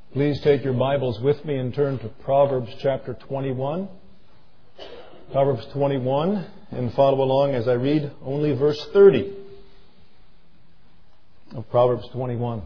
Please take your Bibles with me and turn to Proverbs chapter 21. Proverbs 21, and follow along as I read only verse 30 of Proverbs 21.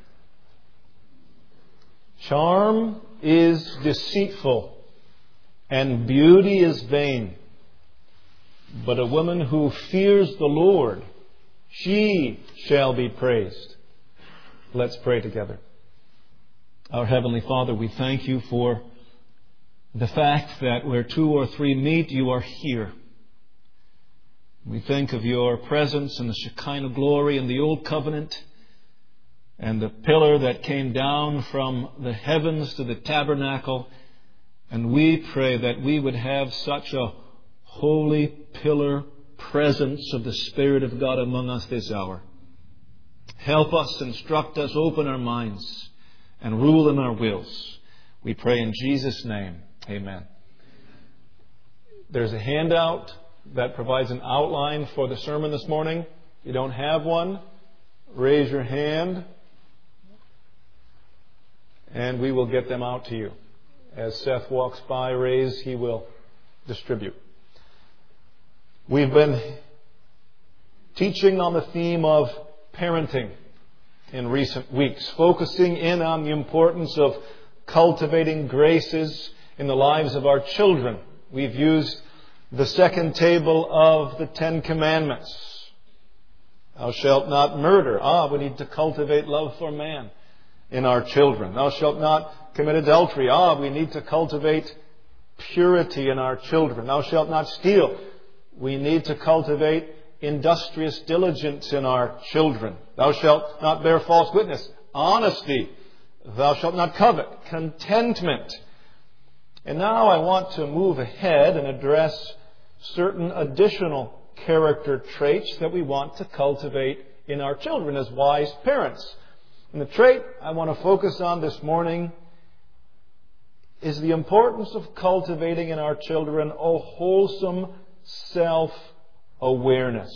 Charm is deceitful, and beauty is vain. But a woman who fears the Lord, she shall be praised. Let's pray together. Our Heavenly Father, we thank you for the fact that where two or three meet, you are here. We think of your presence in the Shekinah glory in the Old Covenant and the pillar that came down from the heavens to the tabernacle. And we pray that we would have such a holy pillar presence of the Spirit of God among us this hour. Help us, instruct us, open our minds, and rule in our wills. We pray in Jesus' name. Amen. There's a handout that provides an outline for the sermon this morning. If you don't have one, raise your hand and we will get them out to you. As Seth walks by, he will distribute. We've been teaching on the theme of parenting in recent weeks, focusing in on the importance of cultivating graces in the lives of our children. We've used the second table of the Ten Commandments. Thou shalt not murder. We need to cultivate love for man in our children. Thou shalt not commit adultery. We need to cultivate purity in our children. Thou shalt not steal. We need to cultivate industrious diligence in our children. Thou shalt not bear false witness. Honesty. Thou shalt not covet. Contentment. And now I want to move ahead and address certain additional character traits that we want to cultivate in our children as wise parents. And the trait I want to focus on this morning is the importance of cultivating in our children a wholesome self-awareness.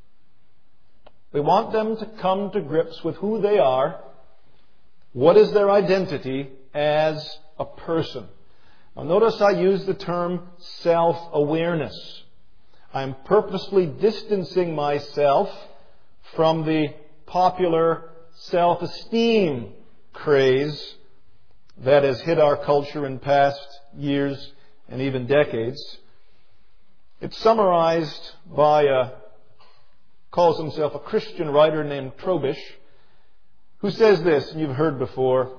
We want them to come to grips with who they are. What is their identity as a person? Now notice I use the term self-awareness. I'm purposely distancing myself from the popular self-esteem craze that has hit our culture in past years and even decades. It's summarized by calls himself a Christian writer named Trobisch, who says this, and you've heard before: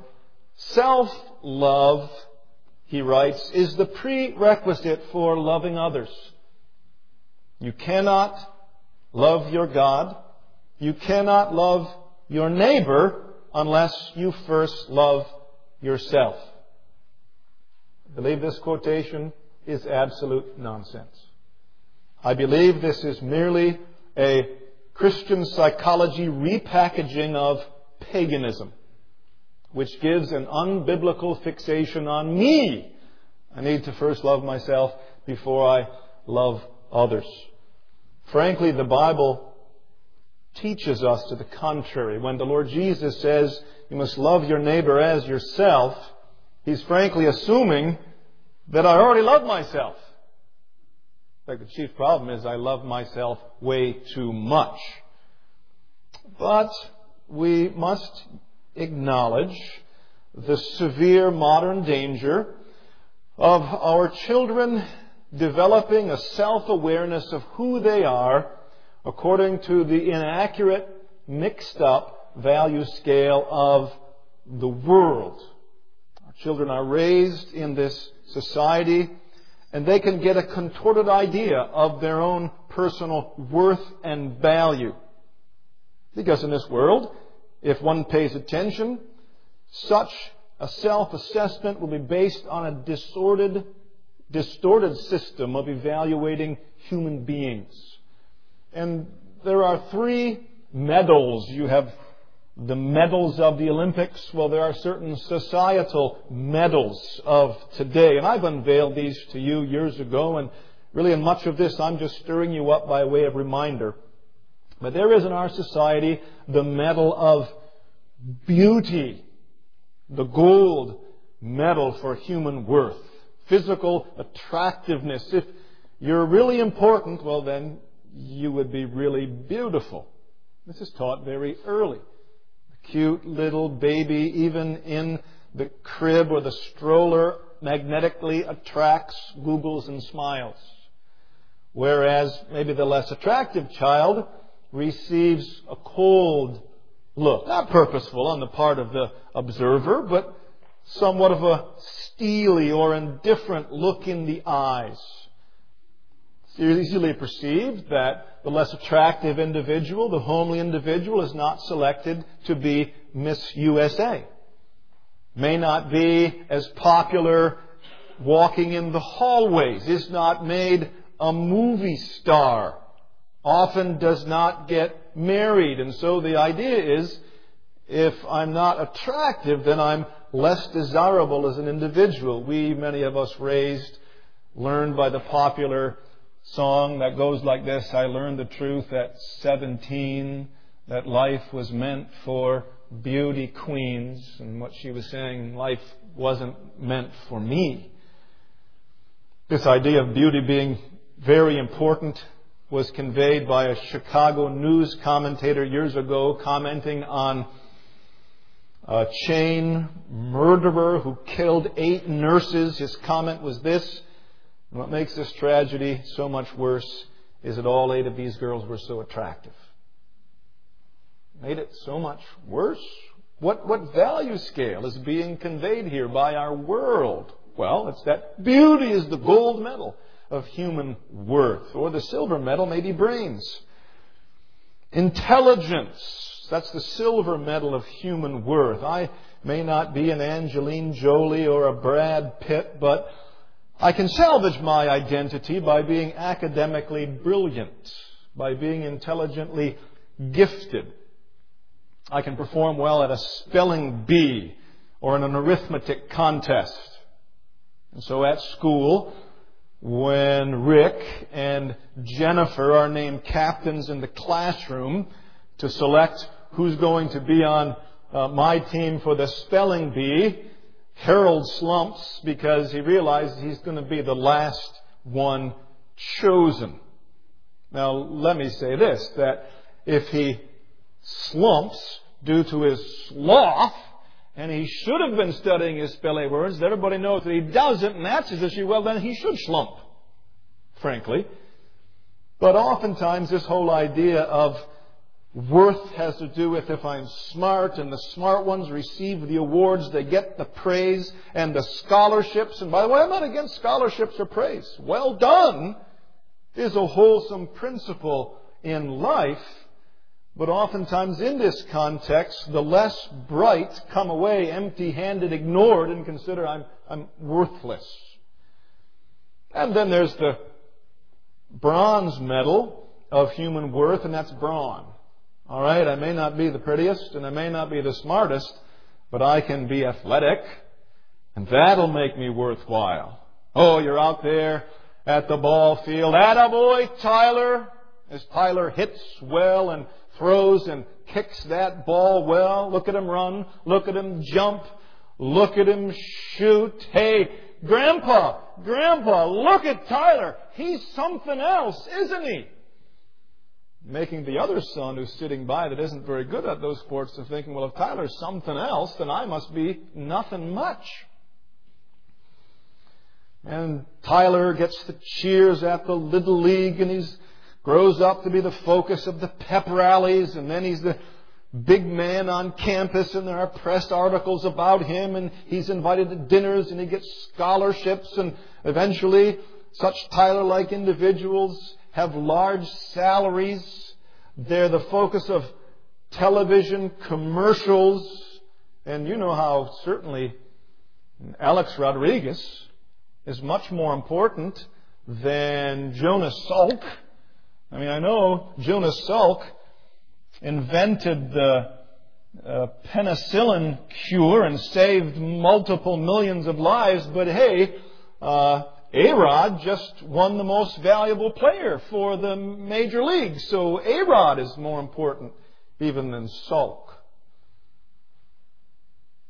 self-love, he writes, is the prerequisite for loving others. You cannot love your God, you cannot love your neighbor unless you first love yourself. I believe this quotation is absolute nonsense. I believe this is merely a Christian psychology repackaging of paganism, which gives an unbiblical fixation on me. I need to first love myself before I love others. Frankly, the Bible teaches us to the contrary. When the Lord Jesus says you must love your neighbor as yourself, He's frankly assuming that I already love myself. In fact, the chief problem is I love myself way too much. But we must acknowledge the severe modern danger of our children developing a self-awareness of who they are according to the inaccurate, mixed-up value scale of the world. Our children are raised in this society, and they can get a contorted idea of their own personal worth and value. Because in this world, if one pays attention, such a self-assessment will be based on a distorted system of evaluating human beings. And there are three medals. You have the medals of the Olympics. Well, there are certain societal medals of today. And I've unveiled these to you years ago. And really in much of this, I'm just stirring you up by way of reminder. But there is in our society the medal of beauty. the gold medal for human worth. Physical attractiveness. If you're really important, well then you would be really beautiful. This is taught very early. The cute little baby, even in the crib or the stroller, magnetically attracts, googles and smiles. Whereas maybe the less attractive child receives a cold look. Not purposeful on the part of the observer, but somewhat of a steely or indifferent look in the eyes. It's easily perceived that the less attractive individual, the homely individual, is not selected to be Miss USA. May not be as popular walking in the hallways, is not made a movie star, often does not get married. And so the idea is, if I'm not attractive, then I'm less desirable as an individual. Many of us learned by the popular song that goes like this: I learned the truth at 17, that life was meant for beauty queens. And what she was saying, life wasn't meant for me. This idea of beauty being very important was conveyed by a Chicago news commentator years ago, commenting on a chain murderer who killed 8 nurses. His comment was this: what makes this tragedy so much worse is that all 8 of these girls were so attractive. Made it so much worse? What value scale is being conveyed here by our world? Well, it's that beauty is the gold medal of human worth, or the silver medal may be brains. Intelligence, that's the silver medal of human worth. I may not be an Angelina Jolie or a Brad Pitt, but I can salvage my identity by being academically brilliant, by being intelligently gifted. I can perform well at a spelling bee or in an arithmetic contest. And so at school, when Rick and Jennifer are named captains in the classroom to select who's going to be on my team for the spelling bee, Harold slumps because he realizes he's going to be the last one chosen. Now, let me say this, that if he slumps due to his sloth, and he should have been studying his spelling words, everybody knows that he doesn't, and that's his issue, well, then he should slump, frankly. But oftentimes this whole idea of worth has to do with if I'm smart, and the smart ones receive the awards, they get the praise and the scholarships. And by the way, I'm not against scholarships or praise. Well done is a wholesome principle in life. But oftentimes in this context, the less bright come away empty-handed, ignored, and consider I'm worthless. And then there's the bronze medal of human worth, and that's brawn. All right, I may not be the prettiest and I may not be the smartest, but I can be athletic, and that'll make me worthwhile. Oh, you're out there at the ball field. Attaboy, Tyler! As Tyler hits well and throws and kicks that ball well. Look at him run. Look at him jump. Look at him shoot. Hey, Grandpa, look at Tyler. He's something else, isn't he? Making the other son who's sitting by that isn't very good at those sports to thinking, well, if Tyler's something else, then I must be nothing much. And Tyler gets the cheers at the Little League, and he grows up to be the focus of the pep rallies, and then he's the big man on campus, and there are press articles about him, and he's invited to dinners, and he gets scholarships, and eventually such Tyler-like individuals have large salaries. They're the focus of television commercials, and you know how certainly Alex Rodriguez is much more important than Jonas Salk. I mean, I know Jonas Salk invented the penicillin cure and saved multiple millions of lives, but hey, A-Rod just won the most valuable player for the major league, so A-Rod is more important even than Salk.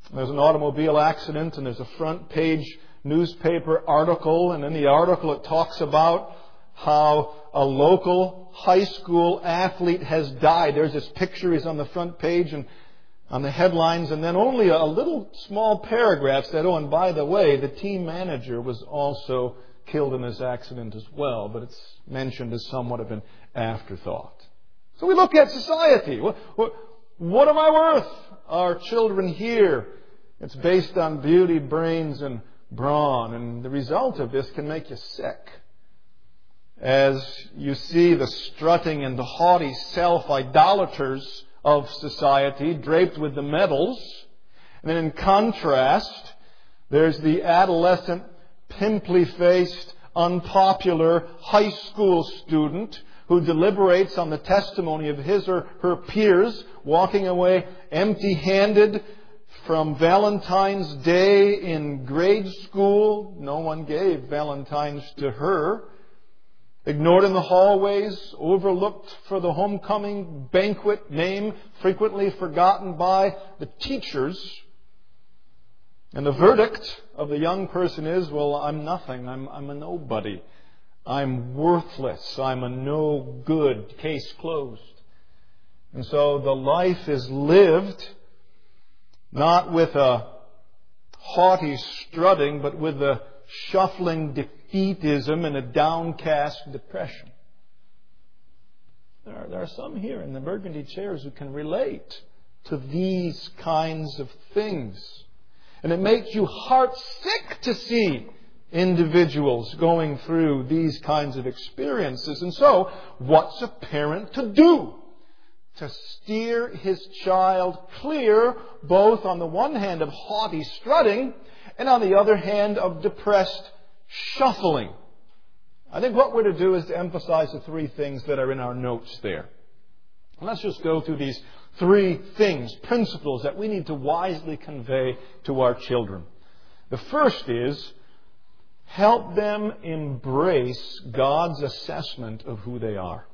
There's an automobile accident and there's a front page newspaper article, and in the article it talks about how a local high school athlete has died. There's this picture, he's on the front page and on the headlines, and then only a little small paragraph said, oh, and by the way, the team manager was also killed in this accident as well, but it's mentioned as somewhat of an afterthought. So we look at society. What am I worth? Our children here, it's based on beauty, brains, and brawn, and the result of this can make you sick. As you see the strutting and the haughty self-idolaters of society draped with the medals, and then in contrast, there's the adolescent, pimply-faced, unpopular high school student who deliberates on the testimony of his or her peers, walking away empty-handed from Valentine's Day in grade school. No one gave Valentine's to her. Ignored in the hallways, overlooked for the homecoming banquet, name frequently forgotten by the teachers. And the verdict of the young person is, well, I'm nothing. I'm a nobody. I'm worthless. I'm a no good. Case closed. And so the life is lived not with a haughty strutting, but with a shuffling defeatism and a downcast depression. There are some here in the burgundy chairs who can relate to these kinds of things. And it makes you heart sick to see individuals going through these kinds of experiences. And so, what's a parent to do? To steer his child clear, both on the one hand of haughty strutting, and on the other hand of depressed shuffling. I think what we're to do is to emphasize the three things that are in our notes there. And let's just go through these three things, principles that we need to wisely convey to our children. The first is, help them embrace God's assessment of who they are.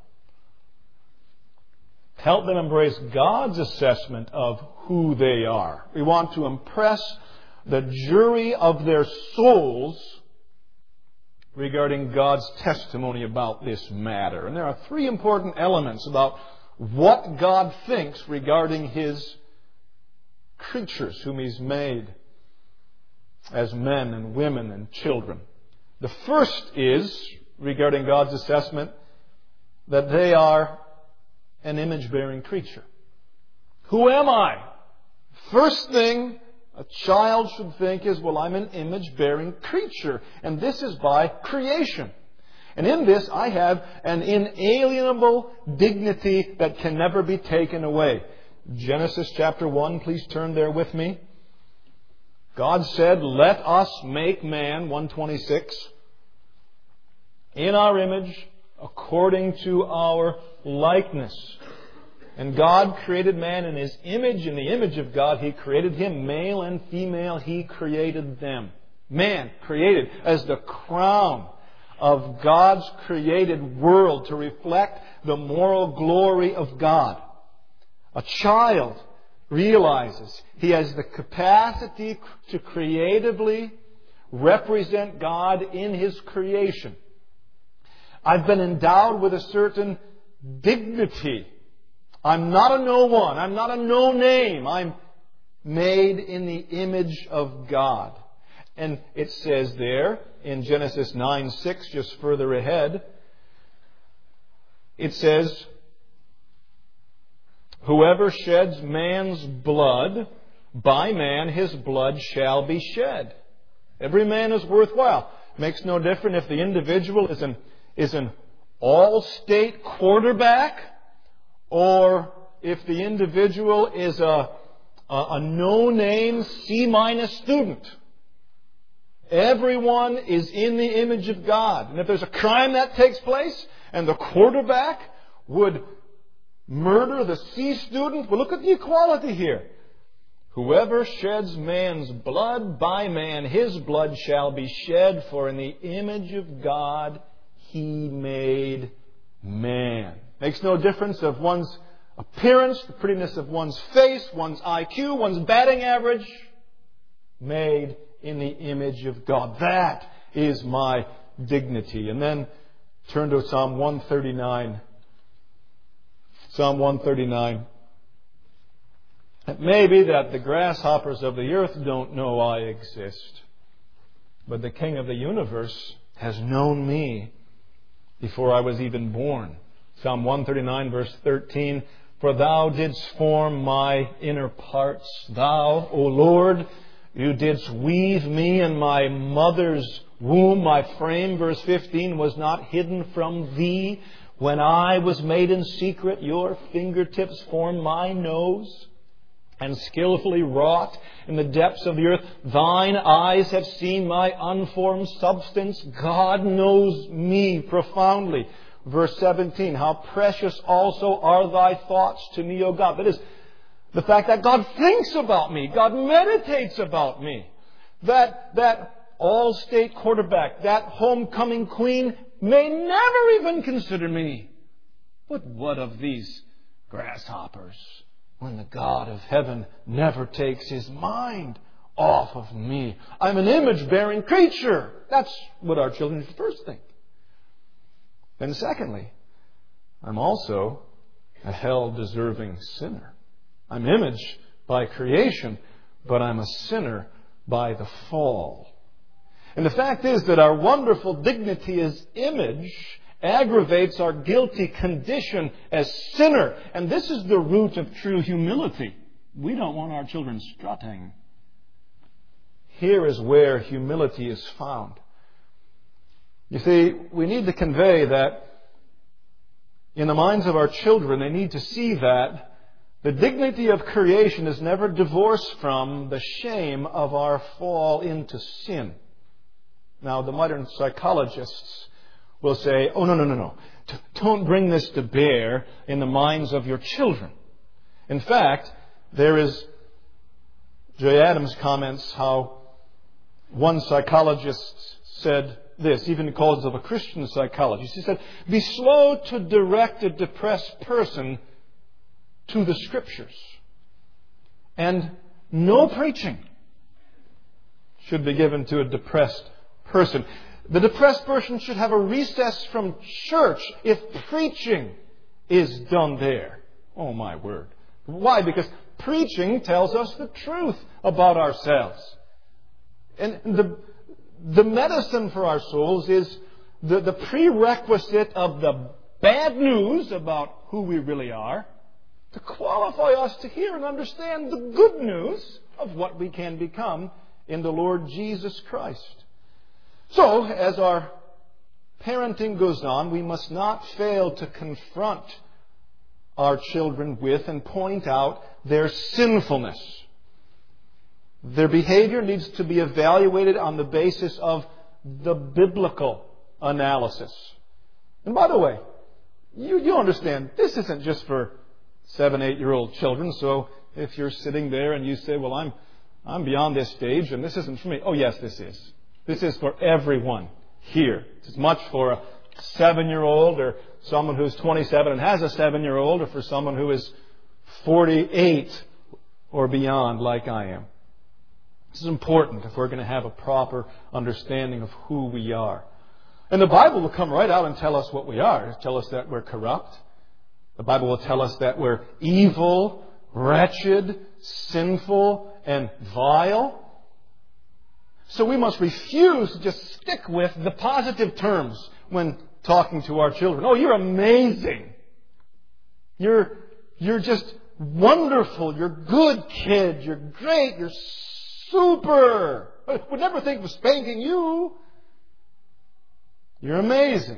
Help them embrace God's assessment of who they are. We want to impress the jury of their souls regarding God's testimony about this matter. And there are three important elements about what God thinks regarding His creatures whom He's made as men and women and children. The first is, regarding God's assessment, that they are an image-bearing creature. Who am I? First thing a child should think is, well, I'm an image-bearing creature. And this is by creation. And in this, I have an inalienable dignity that can never be taken away. Genesis chapter 1, please turn there with me. God said, let us make man, 126, in our image, according to our likeness. And God created man in His image. In the image of God, He created him. Male and female, He created them. Man created as the crown of God's created world to reflect the moral glory of God. A child realizes he has the capacity to creatively represent God in His creation. I've been endowed with a certain dignity. I'm not a no one. I'm not a no name. I'm made in the image of God. And it says there in Genesis 9:6, just further ahead, it says, whoever sheds man's blood, by man his blood shall be shed. Every man is worthwhile. Makes no difference if the individual is an all-state quarterback, or if the individual is a no-name C- student. Everyone is in the image of God. And if there's a crime that takes place, and the quarterback would murder the C student, well, look at the equality here. Whoever sheds man's blood, by man his blood shall be shed, for in the image of God He made man. Makes no difference of one's appearance, the prettiness of one's face, one's IQ, one's batting average. made in the image of God. That is my dignity. And then turn to Psalm 139. Psalm 139. It may be that the grasshoppers of the earth don't know I exist, but the King of the universe has known me before I was even born. Psalm 139 verse 13. For thou didst form my inner parts. Thou, O Lord, you didst weave me in my mother's womb. My frame, verse 15, was not hidden from thee. When I was made in secret, your fingertips formed my nose and skillfully wrought in the depths of the earth. Thine eyes have seen my unformed substance. God knows me profoundly. Verse 17, how precious also are thy thoughts to me, O God. That is, the fact that God thinks about me. God meditates about me. That all-state quarterback, that homecoming queen may never even consider me. But what of these grasshoppers when the God of heaven never takes His mind off of me? I'm an image-bearing creature. That's what our children first think. Then secondly, I'm also a hell-deserving sinner. I'm image by creation, but I'm a sinner by the fall. And the fact is that our wonderful dignity as image aggravates our guilty condition as sinner. And this is the root of true humility. We don't want our children strutting. Here is where humility is found. You see, we need to convey that in the minds of our children, they need to see that the dignity of creation is never divorced from the shame of our fall into sin. Now, the modern psychologists will say, oh, no. Don't bring this to bear in the minds of your children. In fact, there is, Jay Adams comments how one psychologist said this, even because of a Christian psychologist. He said, be slow to direct a depressed person to the Scriptures. And no preaching should be given to a depressed person. The depressed person should have a recess from church if preaching is done there. Oh, my word. Why? Because preaching tells us the truth about ourselves. And the medicine for our souls is the prerequisite of the bad news about who we really are to qualify us to hear and understand the good news of what we can become in the Lord Jesus Christ. So, as our parenting goes on, we must not fail to confront our children with and point out their sinfulness. Their behavior needs to be evaluated on the basis of the biblical analysis. And by the way, you understand, this isn't just for 7-8-year-old children. So if you're sitting there and you say, well, I'm beyond this stage and this isn't for me. Oh, yes, this is. This is for everyone here. It's as much for a 7-year-old or someone who's 27 and has a 7-year-old, or for someone who is 48 or beyond like I am. This is important if we're going to have a proper understanding of who we are. And the Bible will come right out and tell us what we are. It'll tell us that we're corrupt. The Bible will tell us that we're evil, wretched, sinful, and vile. So we must refuse to just stick with the positive terms when talking to our children. Oh, you're amazing. You're just wonderful. You're good, kid. You're great. You're super. I would never think of spanking you. You're amazing.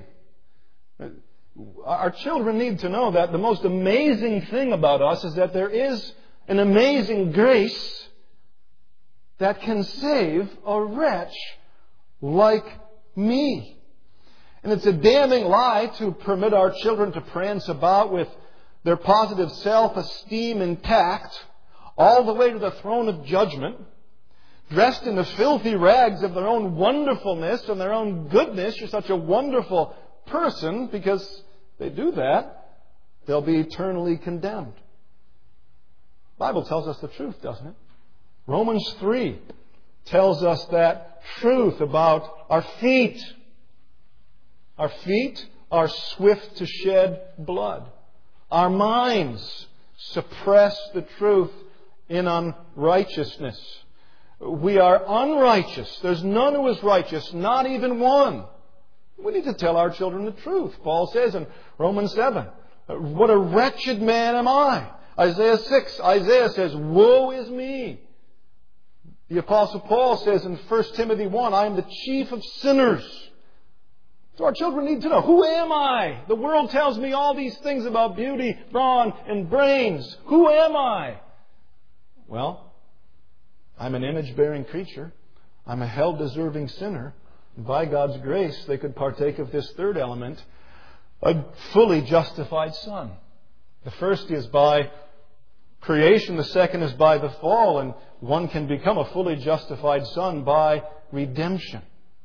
Our children need to know that the most amazing thing about us is that there is an amazing grace that can save a wretch like me. And it's a damning lie to permit our children to prance about with their positive self-esteem intact all the way to the throne of judgment, dressed in the filthy rags of their own wonderfulness and their own goodness. You're such a wonderful person. Because they do that, they'll be eternally condemned. The Bible tells us the truth, doesn't it? Romans 3 tells us that truth about our feet. Our feet are swift to shed blood. Our minds suppress the truth in unrighteousness. We are unrighteous. There's none who is righteous, not even one. We need to tell our children the truth. Paul says in Romans 7, what a wretched man am I. Isaiah 6, Isaiah says, woe is me. The Apostle Paul says in 1 Timothy 1, I am the chief of sinners. So our children need to know, who am I? The world tells me all these things about beauty, brawn, and brains. Who am I? Well, I'm an image-bearing creature. I'm a hell-deserving sinner. And by God's grace, they could partake of this third element, a fully justified son. The first is by creation, the second is by the fall, and one can become a fully justified son by redemption.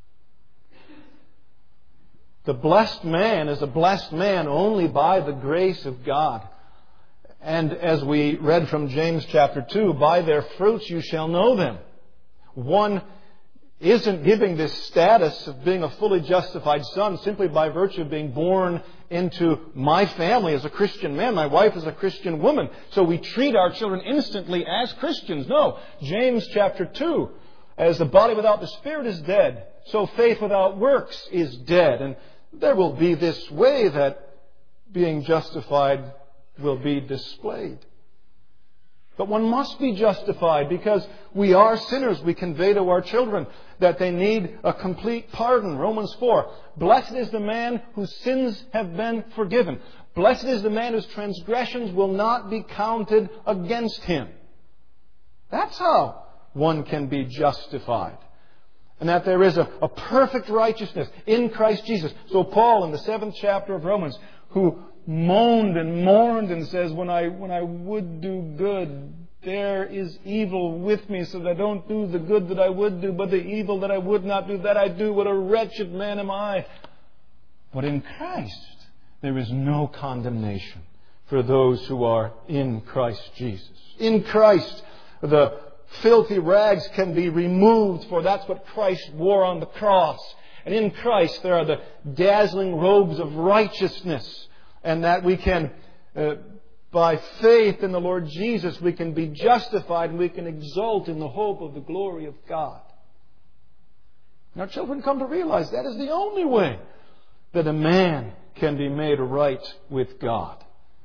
The blessed man is a blessed man only by the grace of God. And as we read from James chapter 2, by their fruits you shall know them. One isn't giving this status of being a fully justified son simply by virtue of being born into my family as a Christian man. My wife is a Christian woman. So we treat our children instantly as Christians. No. James chapter 2, as the body without the Spirit is dead, so faith without works is dead. And there will be this way that being justified will be displayed. But one must be justified because we are sinners. We convey to our children that they need a complete pardon. Romans 4. Blessed is the man whose sins have been forgiven. Blessed is the man whose transgressions will not be counted against him. That's how one can be justified. And that there is a perfect righteousness in Christ Jesus. So Paul in the 7th chapter of Romans, who moaned and mourned and says, when I would do good, there is evil with me, so that I don't do the good that I would do, but the evil that I would not do, that I do. What a wretched man am I. But in Christ, there is no condemnation for those who are in Christ Jesus. In Christ, the filthy rags can be removed, for that's what Christ wore on the cross. And in Christ, there are the dazzling robes of righteousness. And that we can, by faith in the Lord Jesus, we can be justified and we can exult in the hope of the glory of God. And our children come to realize that is the only way that a man can be made right with God.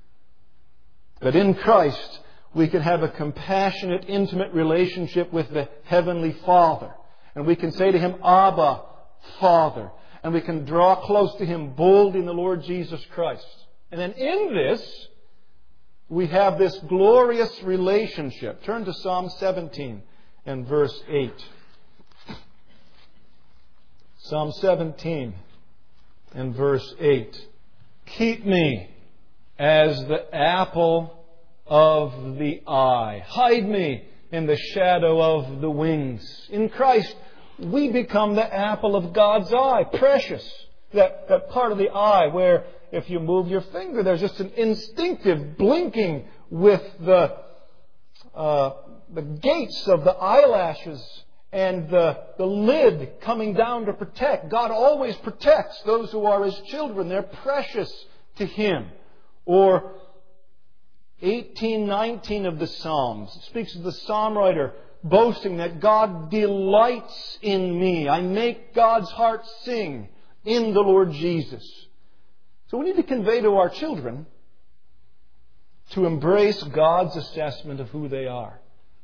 That in Christ, we can have a compassionate, intimate relationship with the Heavenly Father. And we can say to Him, Abba, Father. And we can draw close to Him boldly in the Lord Jesus Christ. And then in this, we have this glorious relationship. Turn to Psalm 17 and verse 8. Psalm 17 and verse 8. Keep me as the apple of the eye. Hide me in the shadow of the wings. In Christ, we become the apple of God's eye. Precious. That part of the eye where if you move your finger, there's just an instinctive blinking with the gates of the eyelashes and the lid coming down to protect. God always protects those who are His children. They're precious to Him. Or 18:19 of the Psalms speaks of the psalm writer boasting that God delights in me. I make God's heart sing in the Lord Jesus. So we need to convey to our children to embrace God's assessment of who they are.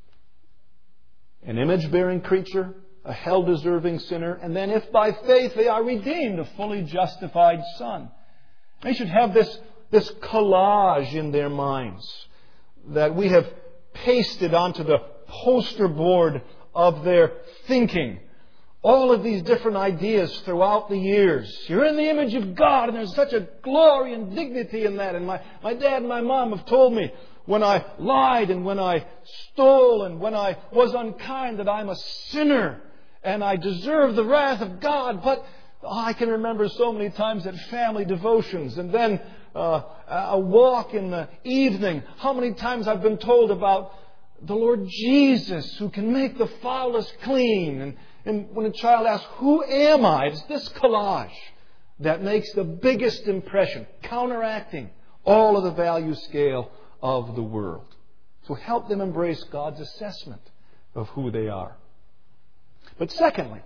An image-bearing creature, a hell-deserving sinner, and then if by faith they are redeemed, a fully justified son. They should have this collage in their minds that we have pasted onto the poster board of their thinking. All of these different ideas throughout the years. You're in the image of God, and there's such a glory and dignity in that. And my dad and my mom have told me when I lied and when I stole and when I was unkind that I'm a sinner and I deserve the wrath of God. But I can remember so many times at family devotions and then a walk in the evening. How many times I've been told about the Lord Jesus, who can make the foulest clean. And when a child asks, who am I? It's this collage that makes the biggest impression, counteracting all of the value scale of the world. So help them embrace God's assessment of who they are. But secondly,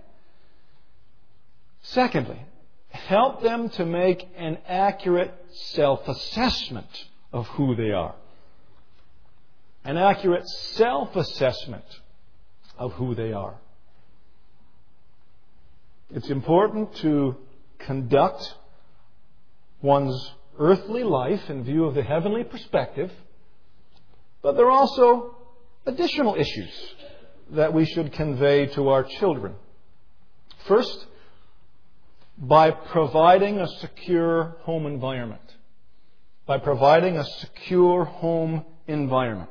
help them to make an accurate self-assessment of who they are. An accurate self-assessment of who they are. It's important to conduct one's earthly life in view of the heavenly perspective, but there are also additional issues that we should convey to our children. First, by providing a secure home environment. By providing a secure home environment.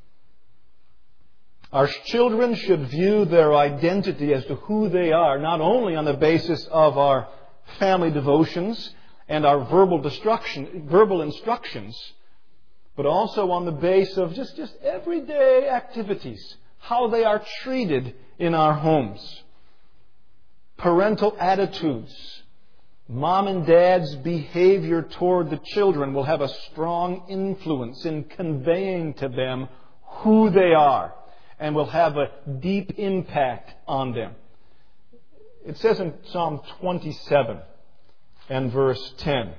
Our children should view their identity as to who they are, not only on the basis of our family devotions and our verbal instructions, but also on the basis of just everyday activities, how they are treated in our homes. Parental attitudes, mom and dad's behavior toward the children will have a strong influence in conveying to them who they are, and will have a deep impact on them. It says in Psalm 27 and verse 10,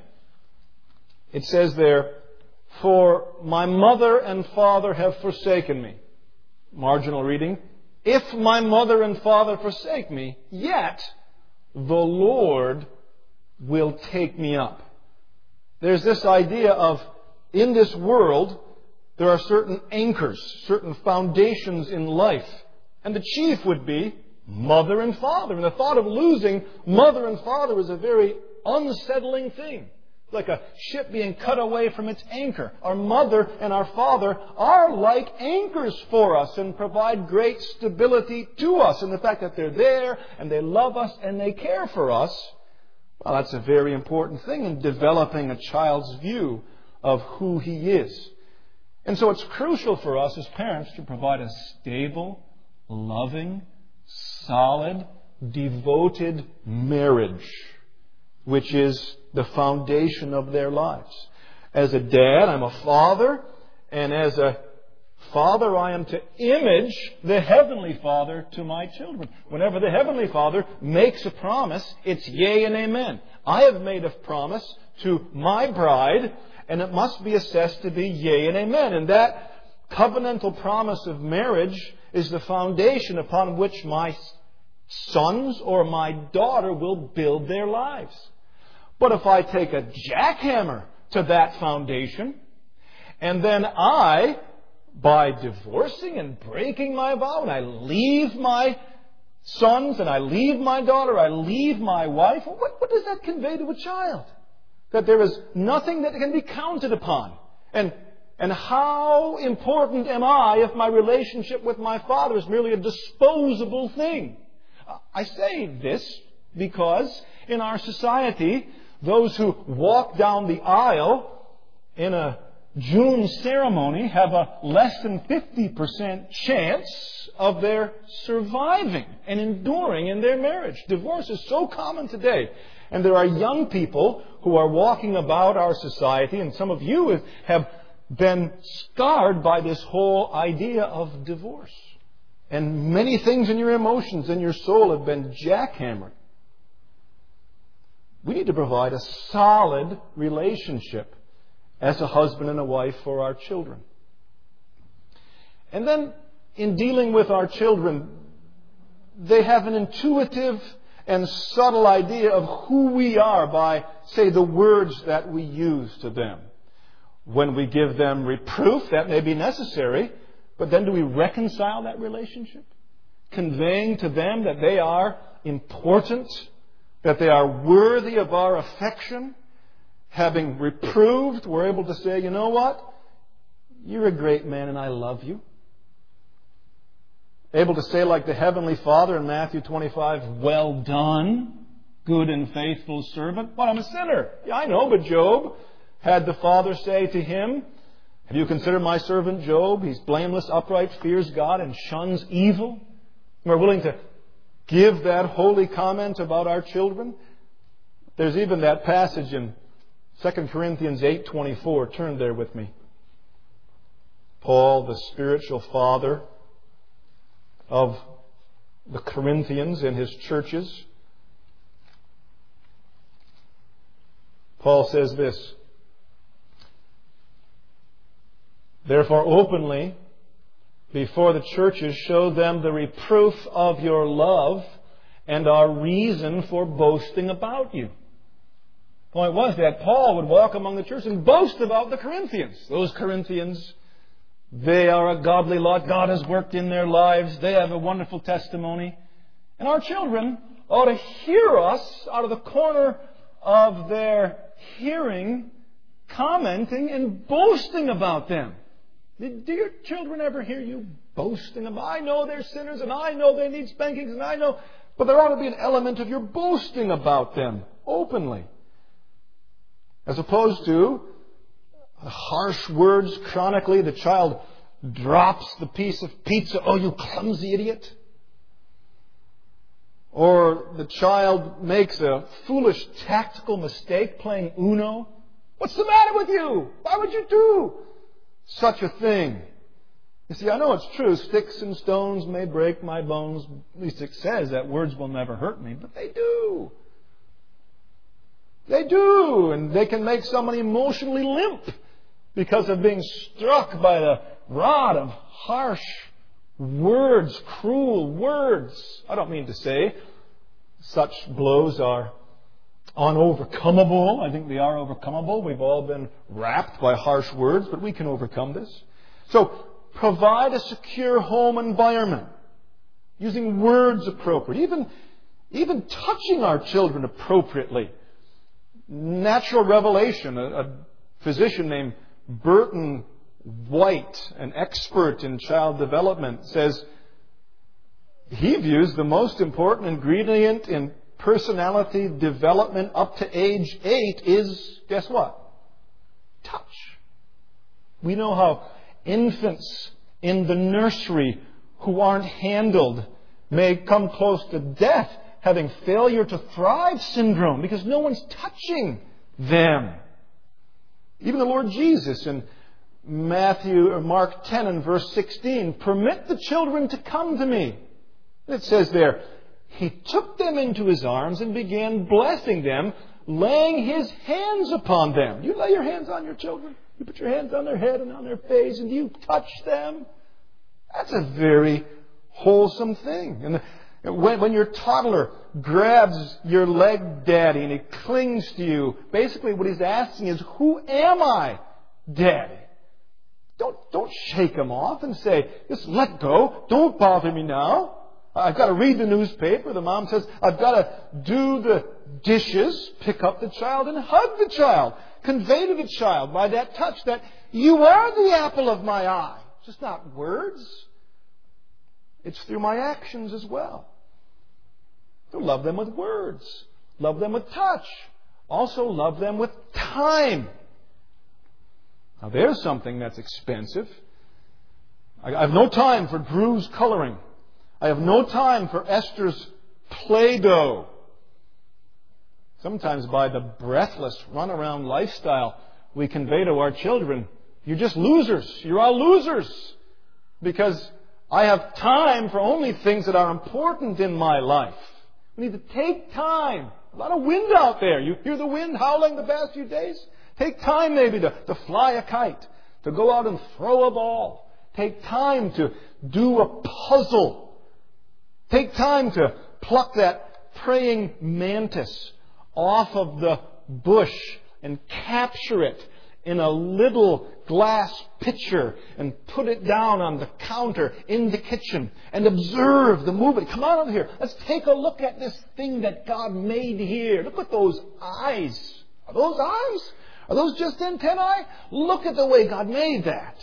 it says there, "For my mother and father have forsaken me." Marginal reading. "If my mother and father forsake me, yet the Lord will take me up." There's this idea of, in this world, there are certain anchors, certain foundations in life. And the chief would be mother and father. And the thought of losing mother and father is a very unsettling thing. Like a ship being cut away from its anchor. Our mother and our father are like anchors for us and provide great stability to us. And the fact that they're there and they love us and they care for us, well, that's a very important thing in developing a child's view of who he is. And so it's crucial for us as parents to provide a stable, loving, solid, devoted marriage, which is the foundation of their lives. As a dad, I'm a father, and as a father, I am to image the Heavenly Father to my children. Whenever the Heavenly Father makes a promise, it's yea and amen. I have made a promise to my bride, and it must be assessed to be yea and amen. And that covenantal promise of marriage is the foundation upon which my sons or my daughter will build their lives. But if I take a jackhammer to that foundation, and then I, by divorcing and breaking my vow, and I leave my sons, and I leave my daughter, I leave my wife, what does that convey to a child? That there is nothing that can be counted upon. And how important am I if my relationship with my father is merely a disposable thing? I say this because in our society, those who walk down the aisle in a June ceremony have a less than 50% chance of their surviving and enduring in their marriage. Divorce is so common today. And there are young people who are walking about our society, and some of you have been scarred by this whole idea of divorce. And many things in your emotions and your soul have been jackhammered. We need to provide a solid relationship as a husband and a wife for our children. And then, in dealing with our children, they have an intuitive and subtle idea of who we are by, say, the words that we use to them. When we give them reproof, that may be necessary, but then do we reconcile that relationship? Conveying to them that they are important, that they are worthy of our affection. Having reproved, we're able to say, you know what? You're a great man and I love you. Able to say like the Heavenly Father in Matthew 25, well done, good and faithful servant. But I'm a sinner. Yeah, I know, but Job had the Father say to him, Have you considered my servant Job? He's blameless, upright, fears God, and shuns evil. We're willing to give that holy comment about our children. There's even that passage in 2 Corinthians 8:24. Turn there with me. Paul, the spiritual father of the Corinthians in his churches. Paul says this: "Therefore openly before the churches show them the reproof of your love and our reason for boasting about you." The point was that Paul would walk among the churches and boast about the Corinthians. Those Corinthians, they are a godly lot. God has worked in their lives. They have a wonderful testimony. And our children ought to hear us out of the corner of their hearing, commenting and boasting about them. Do your children ever hear you boasting about, I know they're sinners and I know they need spankings and I know, but there ought to be an element of your boasting about them openly. As opposed to harsh words chronically. The child drops the piece of pizza. "Oh, you clumsy idiot." Or the child makes a foolish tactical mistake playing Uno. "What's the matter with you? Why would you do such a thing?" You see, I know it's true. Sticks and stones may break my bones. At least it says that words will never hurt me. But they do. They do. And they can make someone emotionally limp because of being struck by the rod of harsh words, cruel words. I don't mean to say such blows are unovercomable. I think they are overcomable. We've all been wrapped by harsh words, but we can overcome this. So, provide a secure home environment, using words appropriate, even touching our children appropriately. Natural Revelation, a physician named Burton White, an expert in child development, says he views the most important ingredient in personality development up to age 8 is, guess what? Touch. We know how infants in the nursery who aren't handled may come close to death, having failure to thrive syndrome, because no one's touching them. Even the Lord Jesus in Mark 10 and verse 16, "Permit the children to come to me." It says there, He took them into His arms and began blessing them, laying His hands upon them. You lay your hands on your children. You put your hands on their head and on their face, and you touch them. That's a very wholesome thing. And when your toddler grabs your leg, Daddy, and he clings to you, basically what he's asking is, "Who am I, Daddy?" Don't shake him off and say, "Just let go. Don't bother me now. I've got to read the newspaper." The mom says, "I've got to do the dishes." Pick up the child and hug the child. Convey to the child by that touch that you are the apple of my eye. It's just not words. It's through my actions as well. So love them with words. Love them with touch. Also love them with time. Now there's something that's expensive. I have no time for Drew's coloring. I have no time for Esther's Play-Doh. Sometimes by the breathless run-around lifestyle we convey to our children, "You're just losers. You're all losers. Because I have time for only things that are important in my life." We need to take time. A lot of wind out there. You hear the wind howling the past few days? Take time maybe to fly a kite, to go out and throw a ball. Take time to do a puzzle. Take time to pluck that praying mantis off of the bush and capture it in a little glass pitcher and put it down on the counter in the kitchen and observe the movement. Come on over here. Let's take a look at this thing that God made here. Look at those eyes. Are those eyes? Are those just antennae? Look at the way God made that.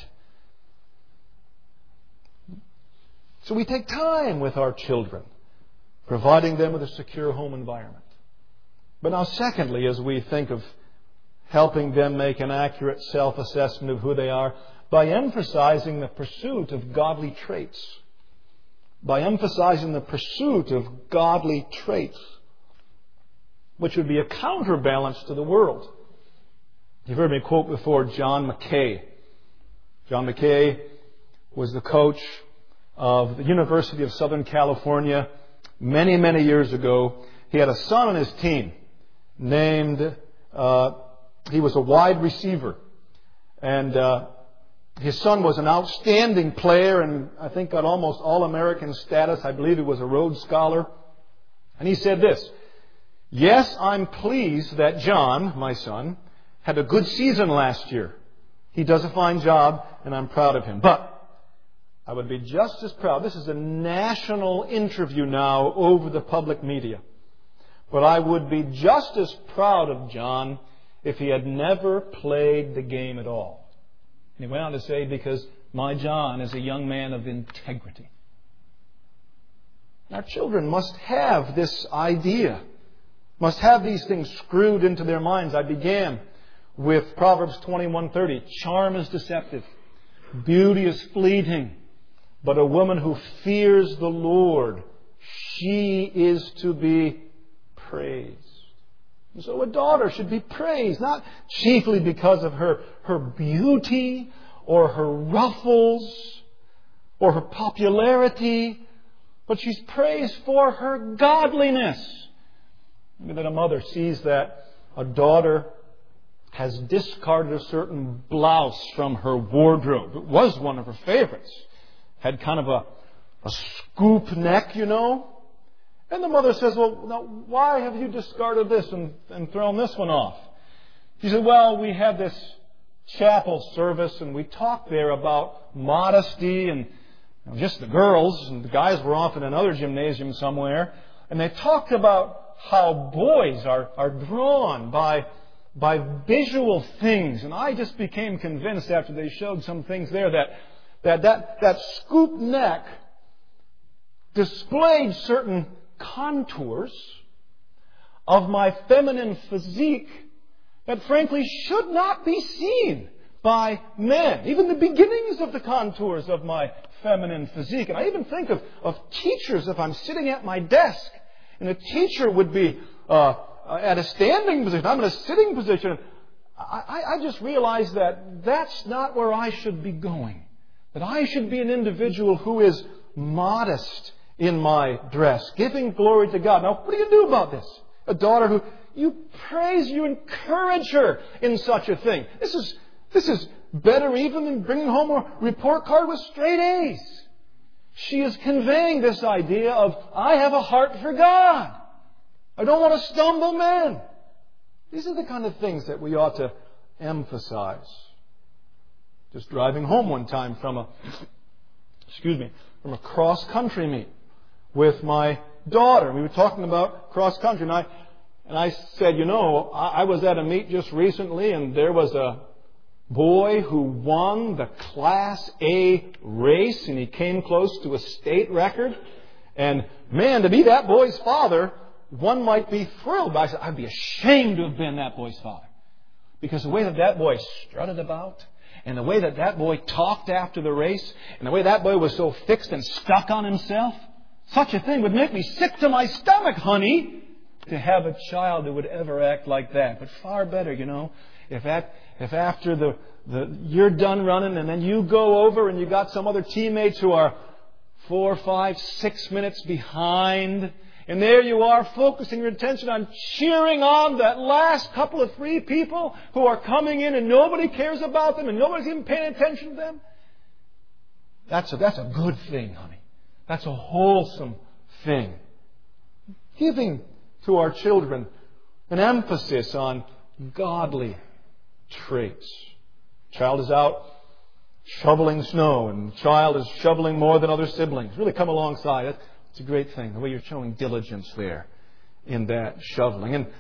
So we take time with our children, providing them with a secure home environment. But now secondly, as we think of helping them make an accurate self-assessment of who they are, by emphasizing the pursuit of godly traits. By emphasizing the pursuit of godly traits, which would be a counterbalance to the world. You've heard me quote before John Mackay. John Mackay was the coach of the University of Southern California many, many years ago. He had a son on his team named, he was a wide receiver. And his son was an outstanding player and I think got almost All-American status. I believe he was a Rhodes Scholar. And he said this, "Yes, I'm pleased that John, my son, had a good season last year. He does a fine job and I'm proud of him. But I would be just as proud." This is a national interview now over the public media. "But I would be just as proud of John if he had never played the game at all." And he went on to say, "Because my John is a young man of integrity." Our children must have this idea, must have these things screwed into their minds. I began with Proverbs 21:30. Charm is deceptive, beauty is fleeting, but a woman who fears the Lord, she is to be praised. And so a daughter should be praised, not chiefly because of her beauty or her ruffles or her popularity, but she's praised for her godliness. Maybe that a mother sees that a daughter has discarded a certain blouse from her wardrobe. It was one of her favorites. Had kind of a scoop neck, you know. And the mother says, "Well, now, why have you discarded this and thrown this one off?" She said, "Well, we had this chapel service and we talked there about modesty and just the girls, and the guys were off in another gymnasium somewhere. And they talked about how boys are drawn by visual things. And I just became convinced after they showed some things there that scoop neck displayed certain contours of my feminine physique that frankly should not be seen by men. Even the beginnings of the contours of my feminine physique. And I even think of teachers, if I'm sitting at my desk and a teacher would be at a standing position, I'm in a sitting position, I just realized that that's not where I should be going. That I should be an individual who is modest in my dress, giving glory to God. Now, what do you do about this? A daughter who you praise, you encourage her in such a thing. This is better even than bringing home a report card with straight A's. She is conveying this idea of, I have a heart for God. I don't want to stumble men. These are the kind of things that we ought to emphasize. Just driving home one time from a cross-country meet with my daughter. We were talking about cross-country, and I said, I was at a meet just recently, and there was a boy who won the Class A race, and he came close to a state record. And man, to be that boy's father, one might be thrilled. But I said, I'd be ashamed to have been that boy's father. Because the way that boy strutted about, and the way that boy talked after the race, and the way that boy was so fixed and stuck on himself, such a thing would make me sick to my stomach, honey, to have a child who would ever act like that. But far better, if after you're done running and then you go over and you got some other teammates who are 4, 5, 6 minutes behind, and there you are focusing your attention on cheering on that last couple of 3 people who are coming in and nobody cares about them and nobody's even paying attention to them. That's a good thing, honey. That's a wholesome thing. Giving to our children an emphasis on godly traits. Child is out shoveling snow, and child is shoveling more than other siblings. Really come alongside. It's a great thing, the way you're showing diligence there in that shoveling. And,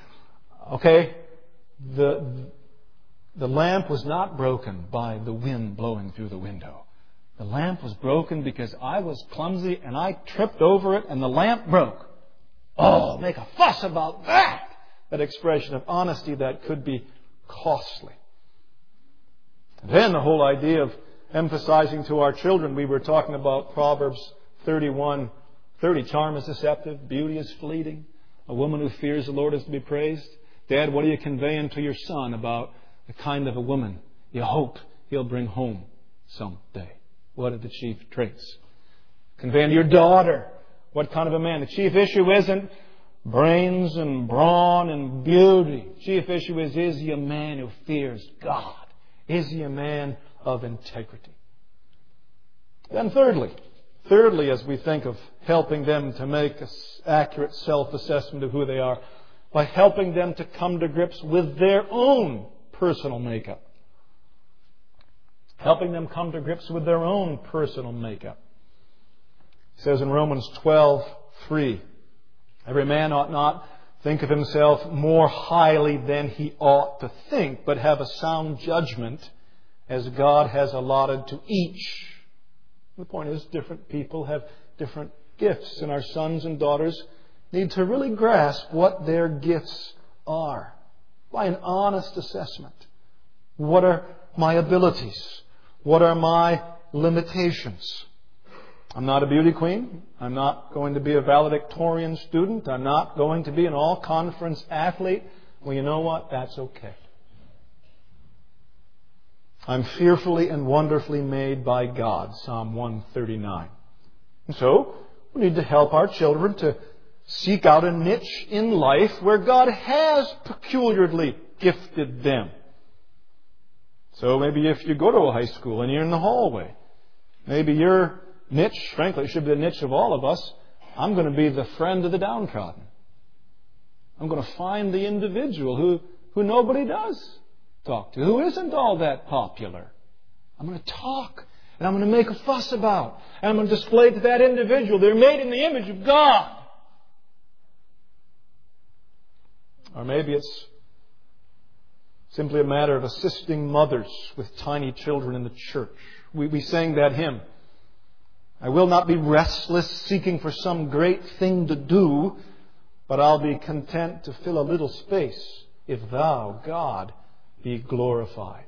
the lamp was not broken by the wind blowing through the window. The lamp was broken because I was clumsy and I tripped over it and the lamp broke. Oh, make a fuss about that! That expression of honesty that could be costly. And then the whole idea emphasizing to our children. We were talking about Proverbs 31:30. Charm is deceptive, beauty is fleeting. A woman who fears the Lord is to be praised. Dad, what are you conveying to your son about the kind of a woman you hope he'll bring home someday? What are the chief traits? Conveying to your daughter what kind of a man. The chief issue isn't brains and brawn and beauty. Chief issue is he a man who fears God? Is he a man of integrity? Then thirdly, as we think of helping them to make an accurate self-assessment of who they are, by helping them to come to grips with their own personal makeup. Helping them come to grips with their own personal makeup. It says in Romans 12:3, every man ought not think of himself more highly than he ought to think, but have a sound judgment as God has allotted to each. The point is, different people have different gifts, and our sons and daughters need to really grasp what their gifts are by an honest assessment. What are my abilities? What are my limitations? I'm not a beauty queen. I'm not going to be a valedictorian student. I'm not going to be an all-conference athlete. Well, you know what? That's okay. I'm fearfully and wonderfully made by God, Psalm 139. And so, we need to help our children to seek out a niche in life where God has peculiarly gifted them. So maybe if you go to a high school and you're in the hallway, maybe your niche, frankly, should be the niche of all of us. I'm going to be the friend of the downtrodden. I'm going to find the individual who nobody does talk to, who isn't all that popular. I'm going to talk, and I'm going to make a fuss about, and I'm going to display to that individual they're made in the image of God. Or maybe it's simply a matter of assisting mothers with tiny children in the church. We sang that hymn. I will not be restless seeking for some great thing to do, but I'll be content to fill a little space if Thou, God, be glorified.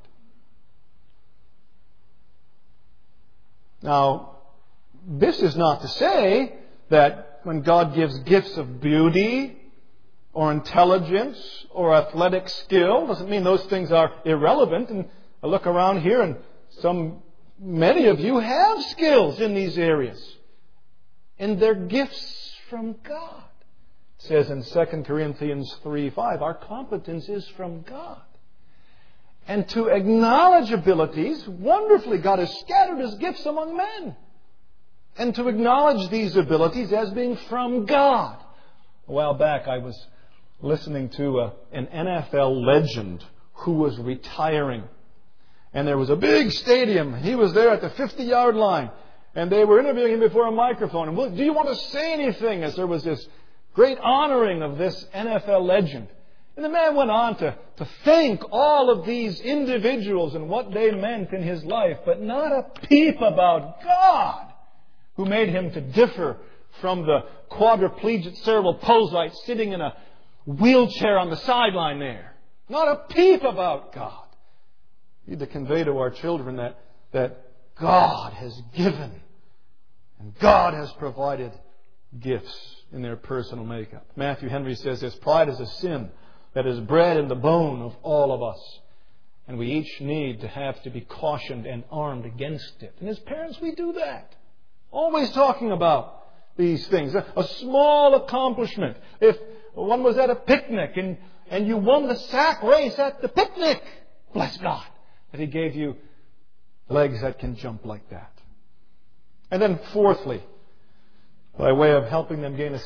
Now, this is not to say that when God gives gifts of beauty or intelligence or athletic skill, doesn't mean those things are irrelevant. And I look around here and many of you have skills in these areas. And they're gifts from God. It says in 2 Corinthians 3:5, our competence is from God. And to acknowledge abilities, wonderfully God has scattered His gifts among men. And to acknowledge these abilities as being from God. A while back I was listening to an NFL legend who was retiring. And there was a big stadium. He was there at the 50-yard line. And they were interviewing him before a microphone. And, do you want to say anything? As there was this great honoring of this NFL legend. And the man went on to thank all of these individuals and what they meant in his life. But not a peep about God, who made him to differ from the quadriplegic cerebral palsite sitting in a wheelchair on the sideline there. Not a peep about God. We need to convey to our children that God has given and God has provided gifts in their personal makeup. Matthew Henry says this, pride is a sin that is bred in the bone of all of us. And we each need to have to be cautioned and armed against it. And as parents, we do that. Always talking about these things. A small accomplishment. If one was at a picnic and you won the sack race at the picnic, bless God that He gave you legs that can jump like that. And then fourthly, by way of helping them gain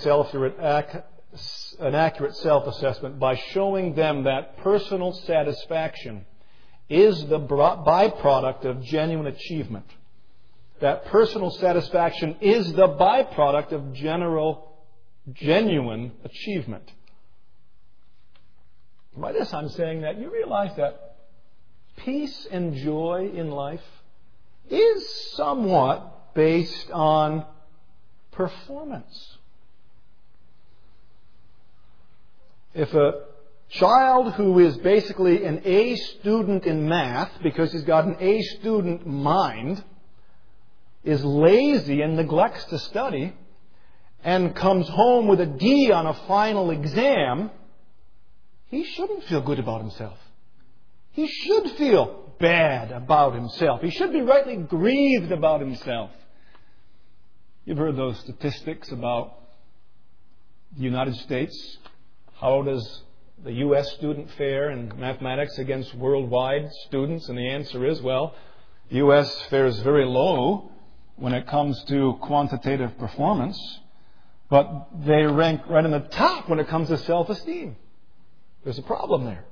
an accurate self-assessment, by showing them that personal satisfaction is the byproduct of genuine achievement. That personal satisfaction is the byproduct of genuine achievement. By this I'm saying that you realize that peace and joy in life is somewhat based on performance. If a child who is basically an A student in math because he's got an A student mind is lazy and neglects to study and comes home with a D on a final exam, he shouldn't feel good about himself. He should feel bad about himself. He should be rightly grieved about himself. You've heard those statistics about the United States. How does the U.S. student fare in mathematics against worldwide students? And the answer is, well, the U.S. fares very low when it comes to quantitative performance, but they rank right in the top when it comes to self-esteem. There's a problem there.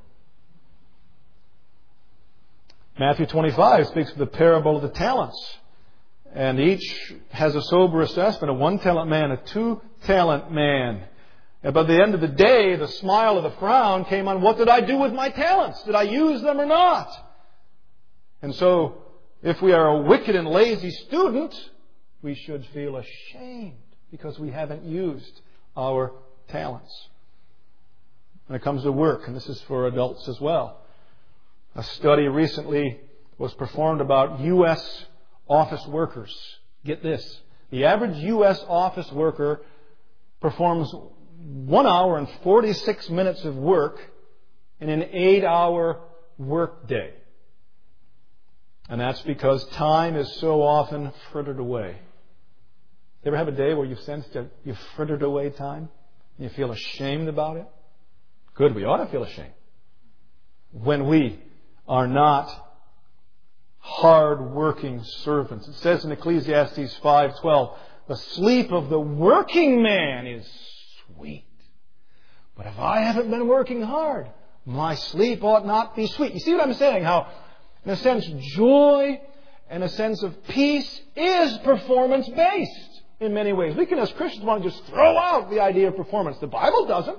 Matthew 25 speaks of the parable of the talents. And each has a sober assessment, a 1-talent man, a 2-talent man. And by the end of the day, the smile or the frown came on, what did I do with my talents? Did I use them or not? And so, if we are a wicked and lazy student, we should feel ashamed because we haven't used our talents. When it comes to work, and this is for adults as well, a study recently was performed about U.S. office workers. Get this. The average U.S. office worker performs 1 hour and 46 minutes of work in an 8-hour work day. And that's because time is so often frittered away. You ever have a day where you've sensed that you've frittered away time? And you feel ashamed about it? Good, we ought to feel ashamed. When we are not hard-working servants. It says in Ecclesiastes 5:12, the sleep of the working man is sweet. But if I haven't been working hard, my sleep ought not be sweet. You see what I'm saying? How, in a sense, joy and a sense of peace is performance-based in many ways. We can, as Christians, want to just throw out the idea of performance. The Bible doesn't.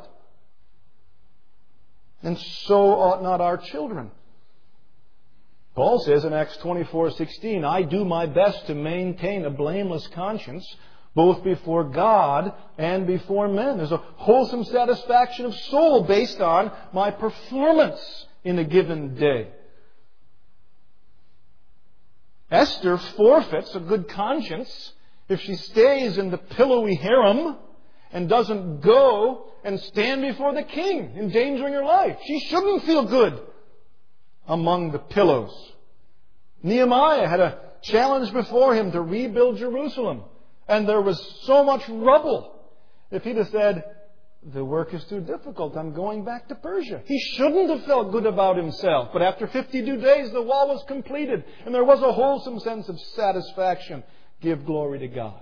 And so ought not our children. Paul says in Acts 24:16, I do my best to maintain a blameless conscience both before God and before men. There's a wholesome satisfaction of soul based on my performance in a given day. Esther forfeits a good conscience if she stays in the pillowy harem and doesn't go and stand before the king, endangering her life. She shouldn't feel good among the pillows. Nehemiah had a challenge before him to rebuild Jerusalem. And there was so much rubble. If he'd have said, the work is too difficult, I'm going back to Persia, he shouldn't have felt good about himself. But after 52 days, the wall was completed. And there was a wholesome sense of satisfaction. Give glory to God.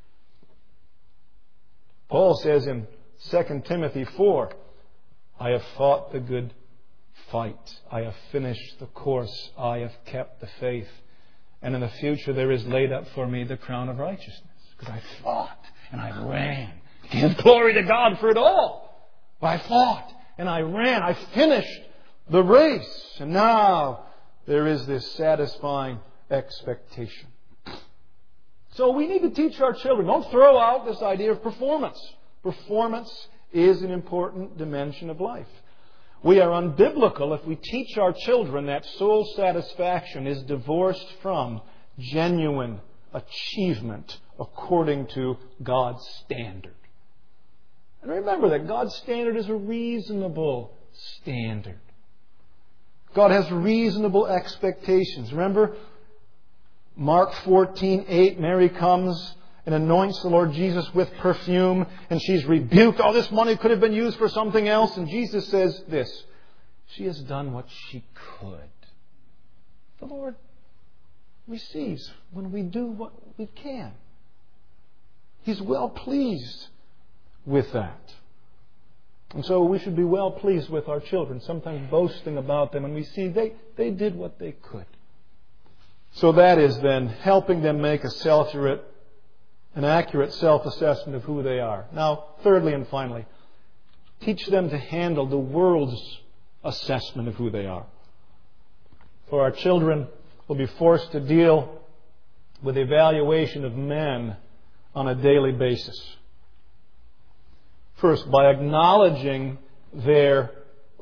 Paul says in 2 Timothy 4, I have fought the good fight. I have finished the course. I have kept the faith. And in the future there is laid up for me the crown of righteousness. Because I fought and I ran. Give glory to God for it all. But I fought and I ran. I finished the race. And now there is this satisfying expectation. So we need to teach our children. Don't throw out this idea of performance. Performance is an important dimension of life. We are unbiblical if we teach our children that soul satisfaction is divorced from genuine achievement according to God's standard. And remember that God's standard is a reasonable standard. God has reasonable expectations. Remember, Mark 14:8, Mary comes and anoints the Lord Jesus with perfume, and she's rebuked. All this money could have been used for something else. And Jesus says this, she has done what she could. The Lord receives when we do what we can. He's well pleased with that. And so we should be well pleased with our children, sometimes boasting about them, and we see they did what they could. So that is then helping them make an accurate self-assessment of who they are. Now, thirdly and finally, teach them to handle the world's assessment of who they are. For our children will be forced to deal with evaluation of men on a daily basis. First, by acknowledging their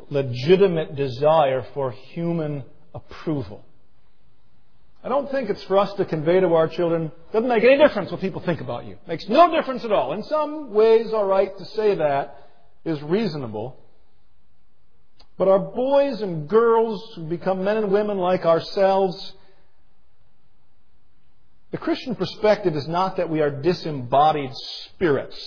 legitimate desire for human approval. I don't think it's for us to convey to our children, doesn't make any difference what people think about you. Makes no difference at all. In some ways, all right, to say that is reasonable. But our boys and girls who become men and women like ourselves, the Christian perspective is not that we are disembodied spirits,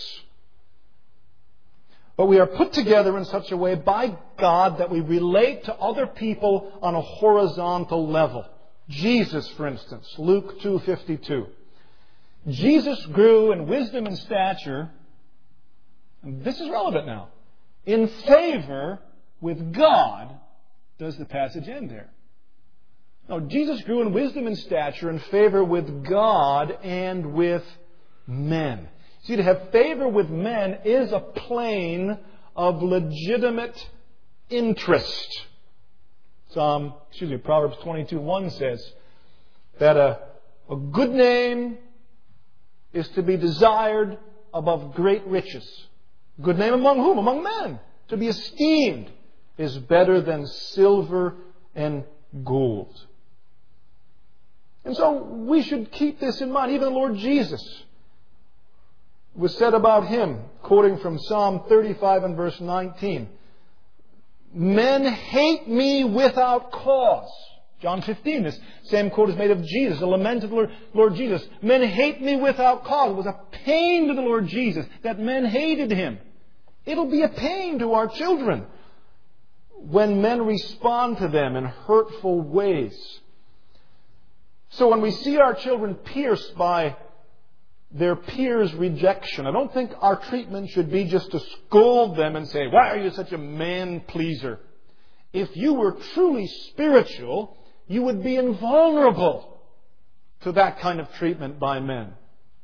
but we are put together in such a way by God that we relate to other people on a horizontal level. Jesus, for instance, Luke 2:52. Jesus grew in wisdom and stature, and this is relevant now, in favor with God. Does the passage end there? No, Jesus grew in wisdom and stature in favor with God and with men. See, to have favor with men is a plane of legitimate interest. Proverbs 22:1 says that a good name is to be desired above great riches. Good name among whom? Among men. To be esteemed is better than silver and gold. And so we should keep this in mind. Even the Lord Jesus was said about Him, quoting from Psalm 35 and verse 19, men hate me without cause. John 15, this same quote is made of Jesus, a lament of the Lord Jesus. Men hate me without cause. It was a pain to the Lord Jesus that men hated Him. It'll be a pain to our children when men respond to them in hurtful ways. So when we see our children pierced by their peers' rejection, I don't think our treatment should be just to scold them and say, why are you such a man-pleaser? If you were truly spiritual, you would be invulnerable to that kind of treatment by men.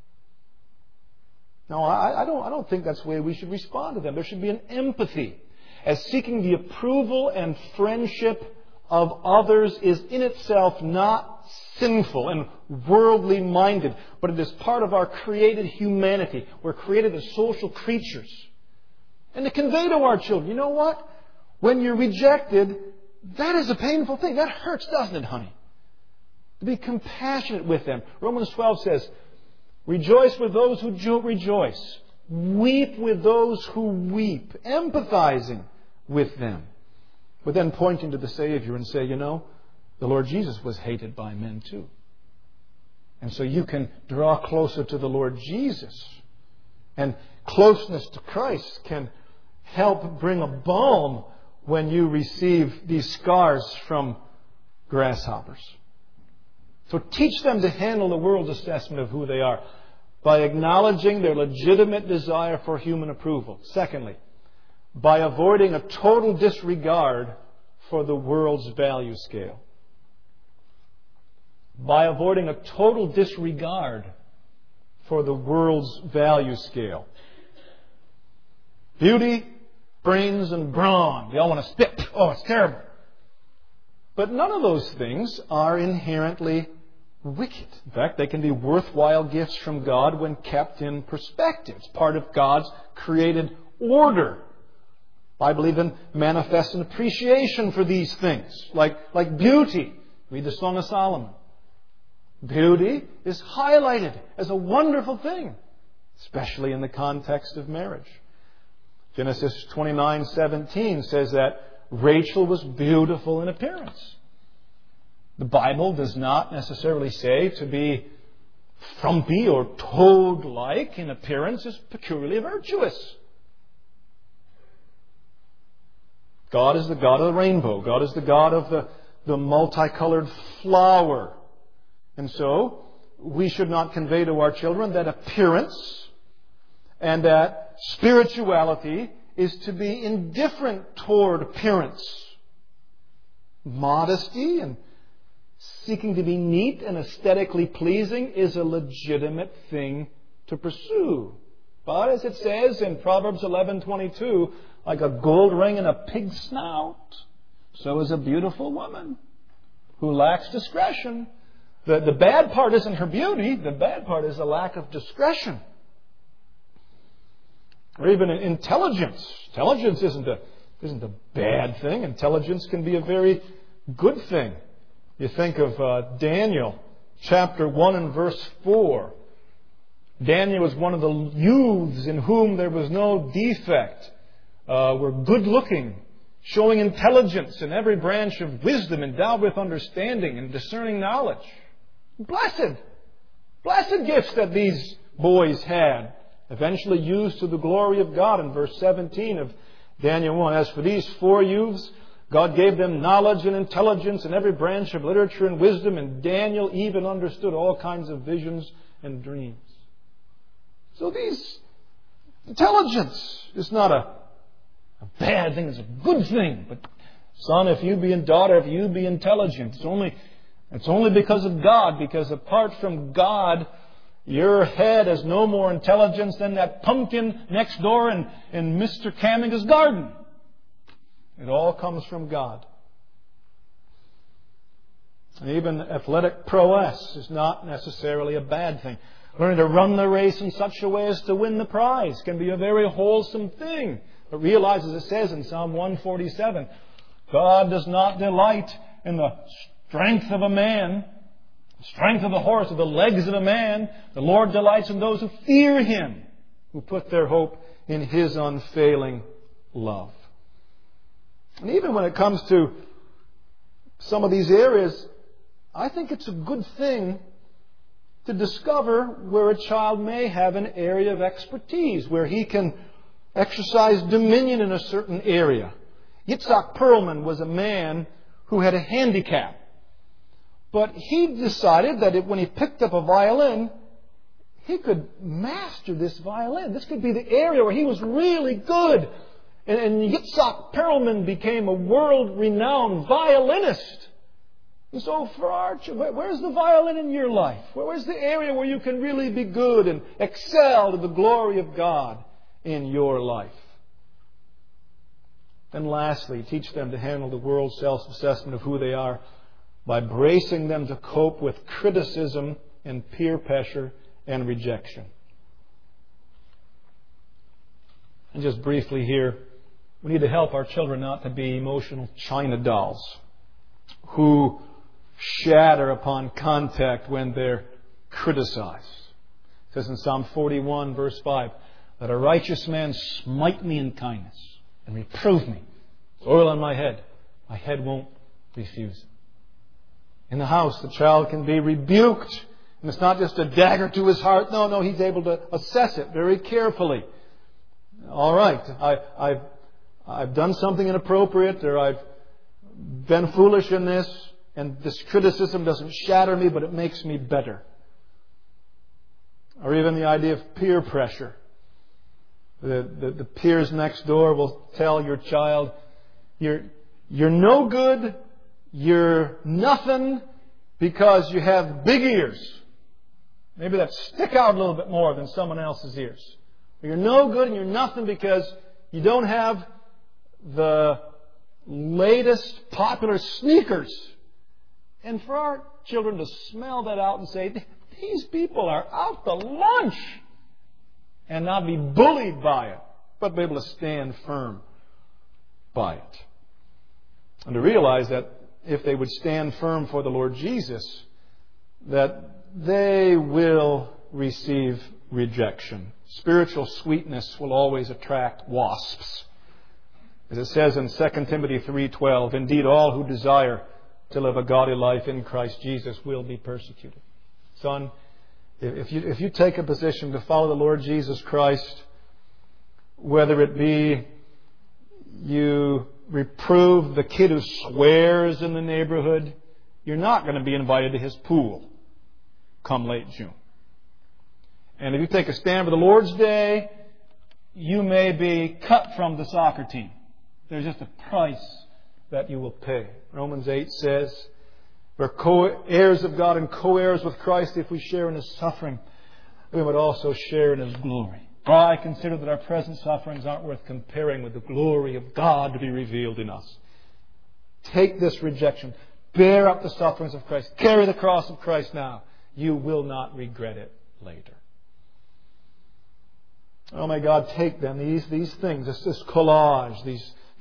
No, I don't think that's the way we should respond to them. There should be an empathy, as seeking the approval and friendship of others is in itself not sinful and worldly minded, but it is part of our created humanity. We're created as social creatures. And to convey to our children, you know what? When you're rejected, that is a painful thing. That hurts, doesn't it, honey? To be compassionate with them. Romans 12 says, rejoice with those who do rejoice. Weep with those who weep. Empathizing with them. But then pointing to the Savior and say, you know, the Lord Jesus was hated by men too. And so you can draw closer to the Lord Jesus. And closeness to Christ can help bring a balm when you receive these scars from grasshoppers. So teach them to handle the world's assessment of who they are by acknowledging their legitimate desire for human approval. Secondly, by avoiding a total disregard for the world's value scale. By avoiding a total disregard for the world's value scale. Beauty, brains, and brawn. We all want to spit. Oh, it's terrible. But none of those things are inherently wicked. In fact, they can be worthwhile gifts from God when kept in perspective. It's part of God's created order. I believe in manifest an appreciation for these things, like beauty. Read the Song of Solomon. Beauty is highlighted as a wonderful thing, especially in the context of marriage. Genesis 29:17 says that Rachel was beautiful in appearance. The Bible does not necessarily say to be frumpy or toad-like in appearance is peculiarly virtuous. God is the God of the rainbow. God is the God of the multicolored flower. And so, we should not convey to our children that appearance and that spirituality is to be indifferent toward appearance. Modesty and seeking to be neat and aesthetically pleasing is a legitimate thing to pursue. But as it says in Proverbs 11:22, like a gold ring in a pig's snout, so is a beautiful woman who lacks discretion. The bad part isn't her beauty. The bad part is the lack of discretion. Or even intelligence. Intelligence isn't It isn't a bad thing. Intelligence can be a very good thing. You think of Daniel, chapter 1 and verse 4. Daniel was one of the youths in whom there was no defect, were good-looking, showing intelligence in every branch of wisdom, endowed with understanding and discerning knowledge. Blessed gifts that these boys had, eventually used to the glory of God in verse 17 of Daniel 1. As for these 4 youths, God gave them knowledge and intelligence in every branch of literature and wisdom, and Daniel even understood all kinds of visions and dreams. So these intelligence is not a bad thing, it's a good thing. But son, if you be daughter, if you be intelligent, it's only because of God, because apart from God, your head has no more intelligence than that pumpkin next door in Mr. Caminga's garden. It all comes from God. And even athletic prowess is not necessarily a bad thing. Learning to run the race in such a way as to win the prize can be a very wholesome thing. But realize, as it says in Psalm 147, God does not delight in the strength of a man, the strength of the horse, or the legs of a man. The Lord delights in those who fear Him, who put their hope in His unfailing love. And even when it comes to some of these areas, I think it's a good thing to discover where a child may have an area of expertise, where he can exercise dominion in a certain area. Yitzhak Perlman was a man who had a handicap. But he decided that when he picked up a violin, he could master this violin. This could be the area where he was really good. And Yitzhak Perlman became a world-renowned violinist. And so for our children, where's the violin in your life? Where's the area where you can really be good and excel to the glory of God in your life? And lastly, teach them to handle the world's self-assessment of who they are by bracing them to cope with criticism and peer pressure and rejection. And just briefly here, we need to help our children not to be emotional China dolls who shatter upon contact when they're criticized. It says in Psalm 41, verse 5, "Let a righteous man smite me in kindness and reprove me. It's oil on my head won't refuse it." In the house, the child can be rebuked, and it's not just a dagger to his heart. No, he's able to assess it very carefully. All right, I've done something inappropriate, or I've been foolish in this, and this criticism doesn't shatter me, but it makes me better. Or even the idea of peer pressure. The peers next door will tell your child, you're no good, you're nothing because you have big ears. Maybe that stick out a little bit more than someone else's ears. Or you're no good and you're nothing because you don't have the latest popular sneakers. And for our children to smell that out and say, these people are out to lunch, and not be bullied by it, but be able to stand firm by it. And to realize that if they would stand firm for the Lord Jesus, that they will receive rejection. Spiritual sweetness will always attract wasps. As it says in 2 Timothy 3:12, "Indeed, all who desire to live a godly life in Christ Jesus will be persecuted." Son, if you take a position to follow the Lord Jesus Christ, whether it be you reprove the kid who swears in the neighborhood, you're not going to be invited to his pool come late June. And if you take a stand for the Lord's Day, you may be cut from the soccer team. There's just a price that you will pay. Romans 8 says, "We're co-heirs of God and co-heirs with Christ if we share in His suffering. We would also share in His glory. For I consider that our present sufferings aren't worth comparing with the glory of God to be revealed in us." Take this rejection. Bear up the sufferings of Christ. Carry the cross of Christ now. You will not regret it later. Oh, may God take them, these things, this collage, these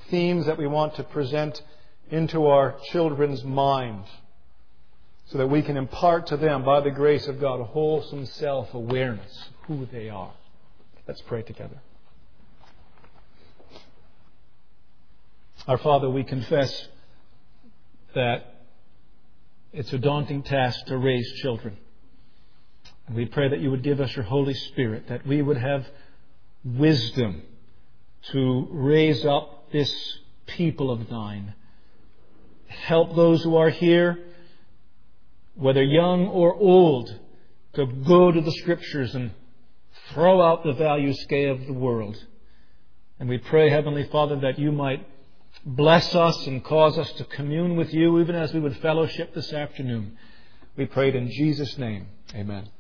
themes that we want to present into our children's minds, so that we can impart to them, by the grace of God, a wholesome self-awareness of who they are. Let's pray together. Our Father, we confess that it's a daunting task to raise children. And we pray that you would give us your Holy Spirit, that we would have wisdom to raise up this people of thine. Help those who are here, whether young or old, to go to the Scriptures and throw out the value scale of the world. And we pray, Heavenly Father, that you might bless us and cause us to commune with you, even as we would fellowship this afternoon. We pray it in Jesus' name. Amen.